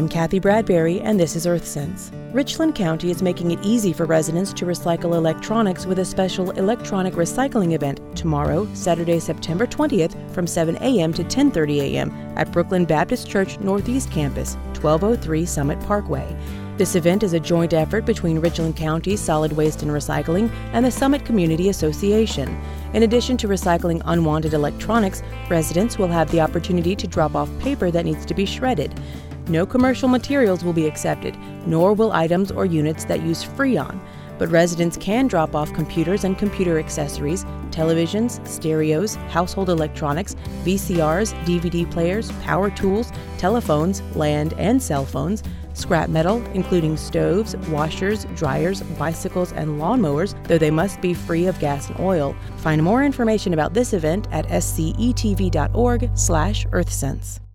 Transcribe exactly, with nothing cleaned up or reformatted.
I'm Kathy Bradbury, and this is EarthSense. Richland County is making it easy for residents to recycle electronics with a special electronic recycling event tomorrow, Saturday, September twentieth, from seven a.m. to ten thirty a.m. at Brooklyn Baptist Church Northeast Campus, twelve oh three Summit Parkway. This event is a joint effort between Richland County Solid Waste and Recycling and the Summit Community Association. In addition to recycling unwanted electronics, residents will have the opportunity to drop off paper that needs to be shredded. No commercial materials will be accepted, nor will items or units that use Freon. But residents can drop off computers and computer accessories, televisions, stereos, household electronics, V C Rs, D V D players, power tools, telephones, land and cell phones, scrap metal, including stoves, washers, dryers, bicycles, and lawnmowers, though they must be free of gas and oil. Find more information about this event at s c e t v dot org slash earthsense.